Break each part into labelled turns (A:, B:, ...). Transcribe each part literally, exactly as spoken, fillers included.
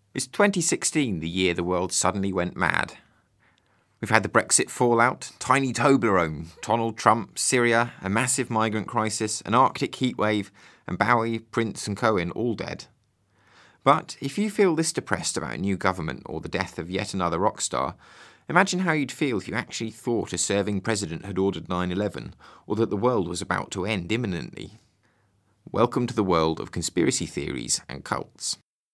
A: Is twenty sixteen the year the world suddenly went mad? We've had the Brexit fallout, tiny Toblerone, Donald Trump, Syria, a massive migrant crisis, an Arctic heatwave, and Bowie, Prince and Cohen all dead. But if you feel this depressed about a new government or the death of yet another rock star, imagine how you'd feel if you actually thought a serving president had ordered nine eleven, or that the world was about to end imminently. Welcome to the world of conspiracy theories and cults.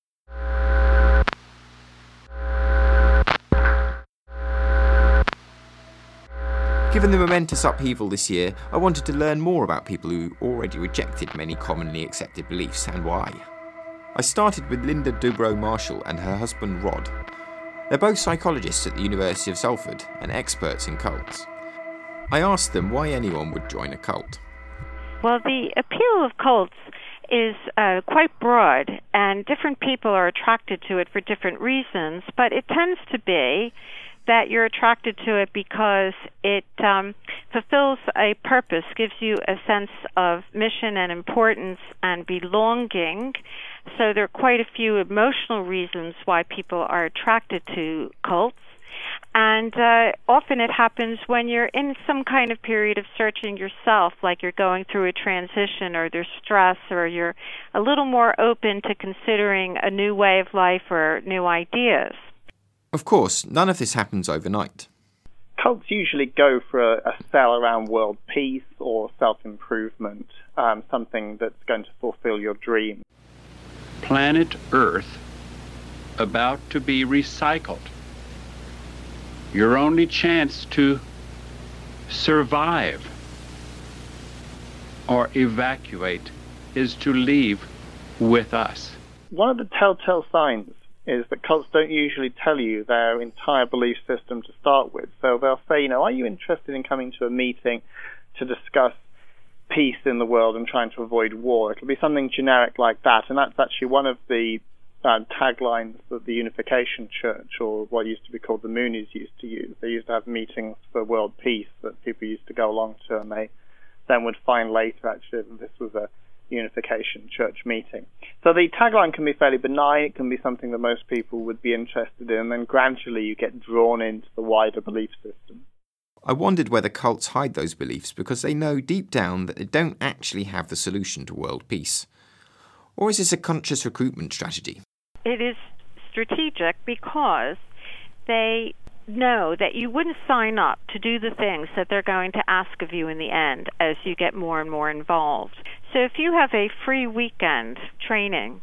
A: Given the momentous upheaval this year, I wanted to learn more about people who already rejected many commonly accepted beliefs and why. I started with Linda Dubrow-Marshall and her husband Rod. They're both psychologists at the University of Salford and experts in cults. I asked them why anyone would join a cult.
B: Well, the appeal of cults is uh, quite broad, and different people are attracted to it for different reasons, but it tends to be that you're attracted to it because it um, fulfills a purpose, gives you a sense of mission and importance and belonging. So there are quite a few emotional reasons why people are attracted to cults. And uh, often it happens when you're in some kind of period of searching yourself, like you're going through a transition or there's stress, or you're a little more open to considering a new way of life or new ideas.
A: Of course, none of this happens overnight.
C: Cults usually go for a, a sell around world peace or self-improvement, um, something that's going to fulfill your dream.
D: Planet Earth about to be recycled. Your only chance to survive or evacuate is to leave with us.
C: One of the telltale signs is that cults don't usually tell you their entire belief system to start with. So they'll say, you know, are you interested in coming to a meeting to discuss peace in the world and trying to avoid war? It'll be something generic like that. And that's actually one of the um, taglines that the Unification Church, or what used to be called the Moonies, used to use. They used to have meetings for world peace that people used to go along to, and they then would find later actually that this was a Unification Church meeting. So the tagline can be fairly benign, it can be something that most people would be interested in, and then gradually you get drawn into the wider belief system.
A: I wondered whether cults hide those beliefs because they know deep down that they don't actually have the solution to world peace. Or is this a conscious recruitment strategy?
B: It is strategic because they know that you wouldn't sign up to do the things that they're going to ask of you in the end as you get more and more involved. So if you have a free weekend training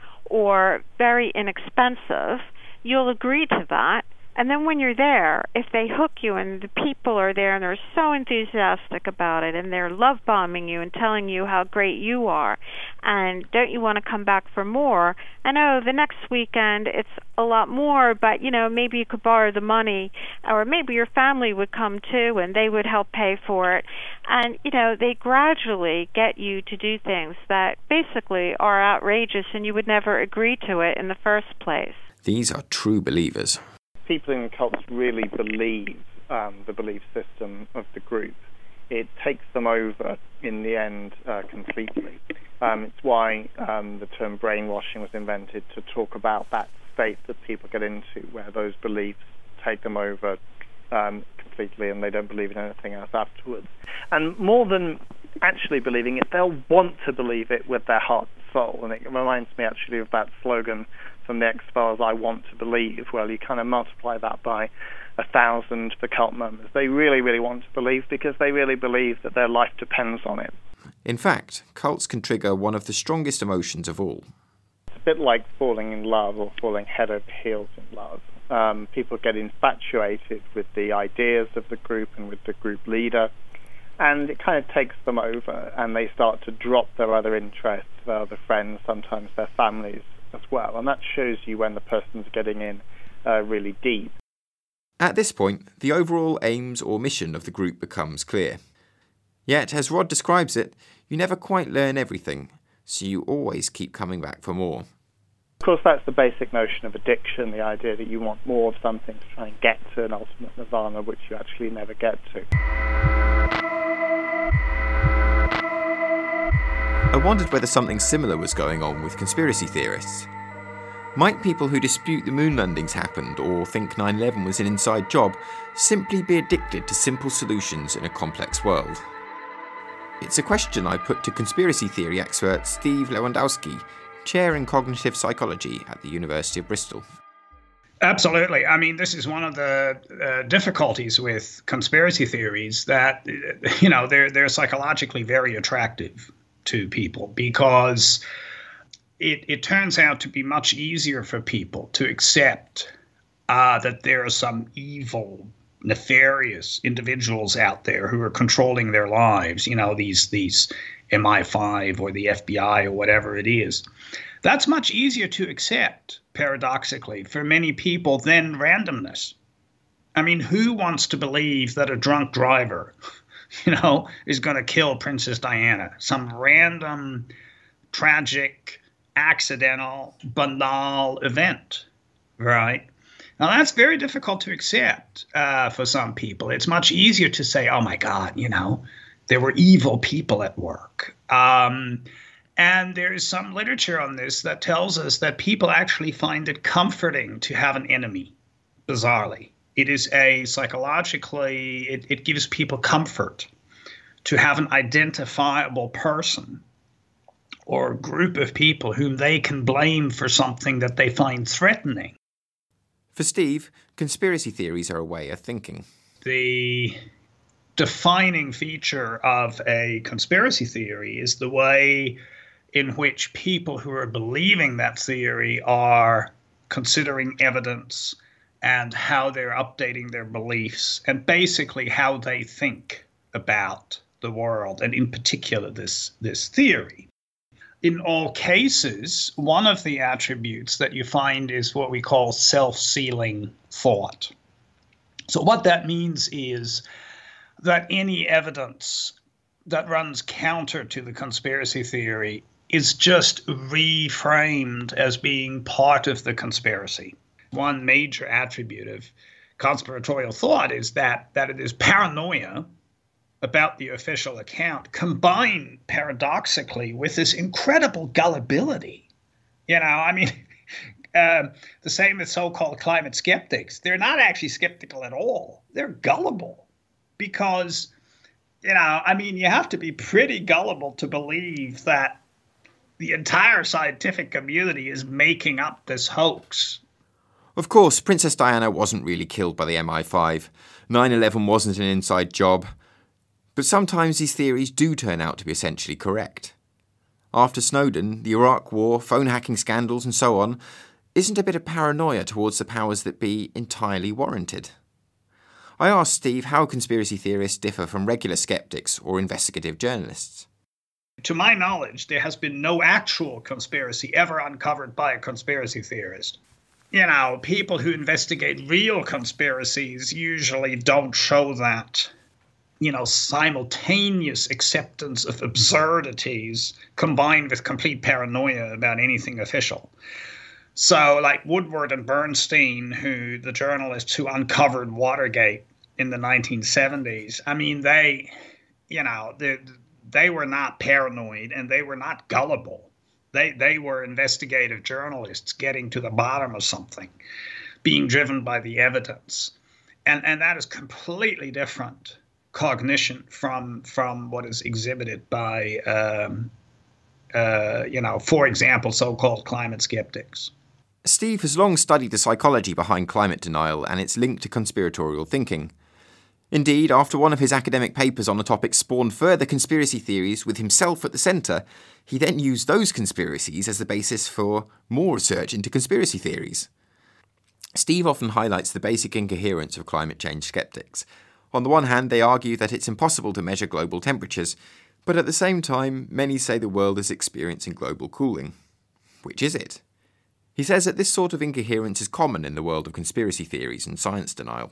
B: or very inexpensive, you'll agree to that. And then when you're there, if they hook you and the people are there and they're so enthusiastic about it and they're love bombing you and telling you how great you are and don't you want to come back for more, and oh, the next weekend it's a lot more, but you know, maybe you could borrow the money, or maybe your family would come too and they would help pay for it. And you know, they gradually get you to do things that basically are outrageous and you would never agree to it in the first place.
A: These are true believers.
C: People in cults really believe um, the belief system of the group. It takes them over in the end uh, completely. Um, it's why um, the term brainwashing was invented, to talk about that state that people get into where those beliefs take them over um, completely and they don't believe in anything else afterwards. And more than actually believing it, they'll want to believe it with their heart and soul. And it reminds me actually of that slogan from the X-Files, I want to believe. Well, you kind of multiply that by a thousand for cult members. They really, really want to believe because they really believe that their life depends on it.
A: In fact, cults can trigger one of the strongest emotions of all.
C: It's a bit like falling in love or falling head over heels in love. Um, people get infatuated with the ideas of the group and with the group leader, and it kind of takes them over and they start to drop their other interests, their other friends, sometimes their families as well. And that shows you when the person's getting in uh, really deep.
A: At this point, the overall aims or mission of the group becomes clear. Yet, as Rod describes it, you never quite learn everything, so you always keep coming back for more.
C: Of course, that's the basic notion of addiction, the idea that you want more of something to try and get to an ultimate nirvana, which you actually never get to.
A: I wondered whether something similar was going on with conspiracy theorists. Might people who dispute the moon landings happened or think nine eleven was an inside job simply be addicted to simple solutions in a complex world? It's a question I put to conspiracy theory expert Steve Lewandowski, Chair in Cognitive Psychology at the University of Bristol.
E: Absolutely. I mean, this is one of the uh, difficulties with conspiracy theories, that, you know, they're they're psychologically very attractive to people because it, it turns out to be much easier for people to accept uh, that there are some evil, nefarious individuals out there who are controlling their lives, you know, these these M I five or the F B I or whatever it is. That's much easier to accept, paradoxically, for many people than randomness. I mean, who wants to believe that a drunk driver, you know, is going to kill Princess Diana? Some random, tragic, accidental, banal event, right? Now, that's very difficult to accept uh, for some people. It's much easier to say, oh, my God, you know, there were evil people at work. Um, and there is some literature on this that tells us that people actually find it comforting to have an enemy, bizarrely. It is a psychologically, it, it gives people comfort to have an identifiable person or group of people whom they can blame for something that they find threatening.
A: For Steve, conspiracy theories are a way of thinking.
E: The defining feature of a conspiracy theory is the way in which people who are believing that theory are considering evidence and how they're updating their beliefs and basically how they think about the world, and in particular this, this theory. In all cases, one of the attributes that you find is what we call self-sealing thought. So what that means is that any evidence that runs counter to the conspiracy theory is just reframed as being part of the conspiracy. One major attribute of conspiratorial thought is that, that it is paranoia about the official account, combined paradoxically with this incredible gullibility. You know, I mean, uh, the same as so-called climate skeptics. They're not actually skeptical at all. They're gullible because, you know, I mean, you have to be pretty gullible to believe that the entire scientific community is making up this hoax.
A: Of course, Princess Diana wasn't really killed by the M I five. nine eleven wasn't an inside job. But sometimes these theories do turn out to be essentially correct. After Snowden, the Iraq War, phone hacking scandals and so on, isn't a bit of paranoia towards the powers that be entirely warranted? I asked Steve how conspiracy theorists differ from regular skeptics or investigative journalists.
E: To my knowledge, there has been no actual conspiracy ever uncovered by a conspiracy theorist. You know, people who investigate real conspiracies usually don't show that, you know, simultaneous acceptance of absurdities combined with complete paranoia about anything official. So like Woodward and Bernstein, who the journalists who uncovered Watergate in the nineteen seventies, I mean, they, you know, they, they were not paranoid and they were not gullible. They, they were investigative journalists getting to the bottom of something, being driven by the evidence. And, and that is completely different cognition from from what is exhibited by, um, uh, you know, for example, so-called climate skeptics.
A: Steve has long studied the psychology behind climate denial and its link to conspiratorial thinking. Indeed, after one of his academic papers on the topic spawned further conspiracy theories with himself at the centre, he then used those conspiracies as the basis for more research into conspiracy theories. Steve often highlights the basic incoherence of climate change skeptics. On the one hand, they argue that it's impossible to measure global temperatures, but at the same time, many say the world is experiencing global cooling. Which is it? He says that this sort of incoherence is common in the world of conspiracy theories and science denial.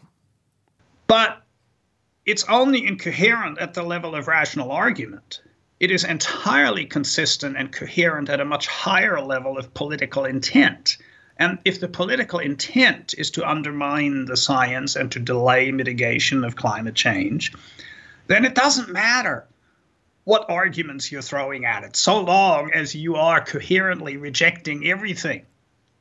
E: But it's only incoherent at the level of rational argument. It is entirely consistent and coherent at a much higher level of political intent. And if the political intent is to undermine the science and to delay mitigation of climate change, then it doesn't matter what arguments you're throwing at it, so long as you are coherently rejecting everything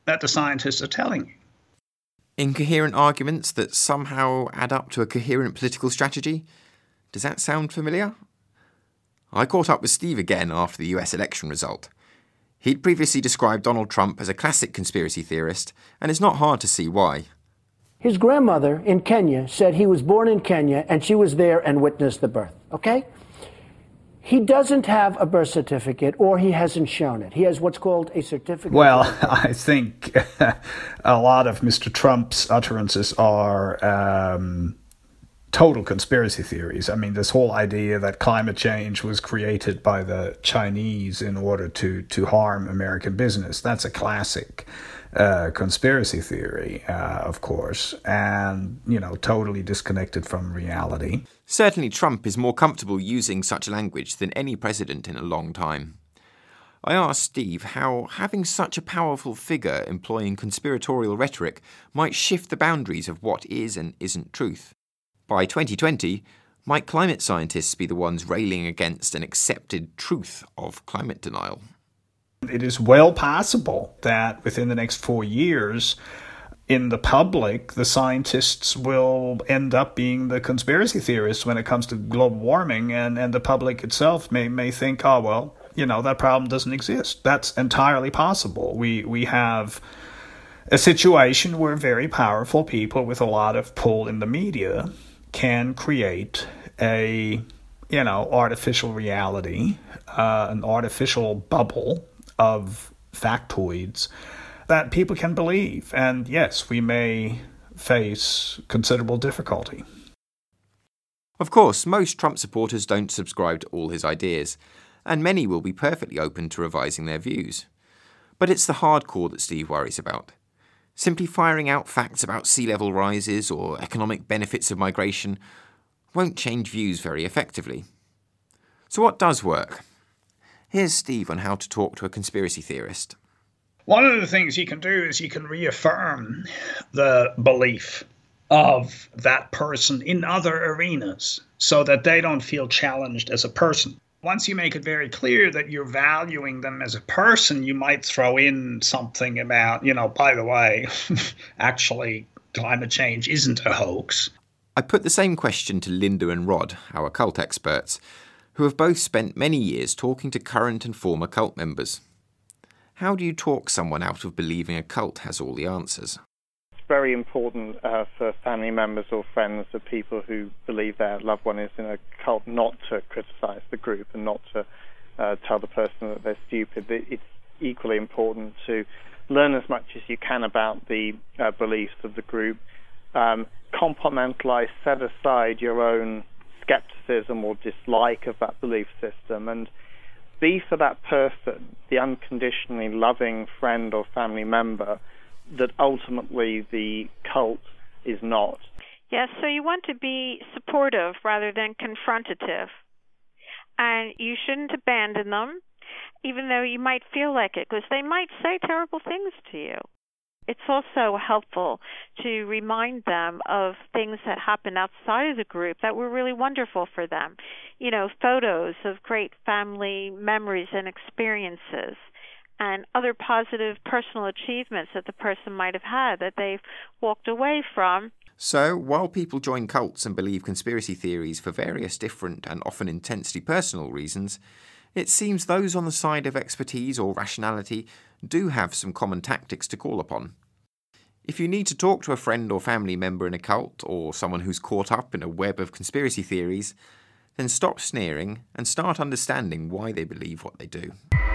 E: that the scientists are telling you.
A: Incoherent arguments that somehow add up to a coherent political strategy? Does that sound familiar? I caught up with Steve again after the U S election result. He'd previously described Donald Trump as a classic conspiracy theorist, and it's not hard to see why.
F: His grandmother in Kenya said he was born in Kenya and she was there and witnessed the birth, okay? He doesn't have a birth certificate, or he hasn't shown it. He has what's called a certificate.
E: Well, I think a lot of Mister Trump's utterances are um, total conspiracy theories. I mean, this whole idea that climate change was created by the Chinese in order to, to harm American business, that's a classic uh, conspiracy theory, uh, of course, and, you know, totally disconnected from reality.
A: Certainly Trump is more comfortable using such language than any president in a long time. I asked Steve how having such a powerful figure employing conspiratorial rhetoric might shift the boundaries of what is and isn't truth. By twenty twenty, might climate scientists be the ones railing against an accepted truth of climate denial?
E: It is well possible that within the next four years, in the public, the scientists will end up being the conspiracy theorists when it comes to global warming, and, and the public itself may, may think, oh, well, you know, that problem doesn't exist. That's entirely possible. We we have a situation where very powerful people with a lot of pull in the media can create a, you know, artificial reality, uh, an artificial bubble of factoids that people can believe. And yes, we may face considerable difficulty.
A: Of course, most Trump supporters don't subscribe to all his ideas, and many will be perfectly open to revising their views. But it's the hardcore that Steve worries about. Simply firing out facts about sea level rises or economic benefits of migration won't change views very effectively. So what does work? Here's Steve on how to talk to a conspiracy theorist.
E: One of the things you can do is you can reaffirm the belief of that person in other arenas so that they don't feel challenged as a person. Once you make it very clear that you're valuing them as a person, you might throw in something about, you know, by the way, actually, climate change isn't a hoax.
A: I put the same question to Linda and Rod, our cult experts, who have both spent many years talking to current and former cult members. How do you talk someone out of believing a cult has all the answers?
C: It's very important uh, for family members or friends of people who believe their loved one is in a cult not to criticize the group and not to uh, tell the person that they're stupid. It's equally important to learn as much as you can about the uh, beliefs of the group, um, compartmentalize, set aside your own skepticism or dislike of that belief system, and be for that person the unconditionally loving friend or family member that ultimately the cult is not.
B: Yes, so you want to be supportive rather than confrontative. And you shouldn't abandon them, even though you might feel like it, because they might say terrible things to you. It's also helpful to remind them of things that happened outside of the group that were really wonderful for them. You know, photos of great family memories and experiences, and other positive personal achievements that the person might have had that they've walked away from.
A: So, while people join cults and believe conspiracy theories for various different and often intensely personal reasons, it seems those on the side of expertise or rationality do have some common tactics to call upon. If you need to talk to a friend or family member in a cult, or someone who's caught up in a web of conspiracy theories, then stop sneering and start understanding why they believe what they do.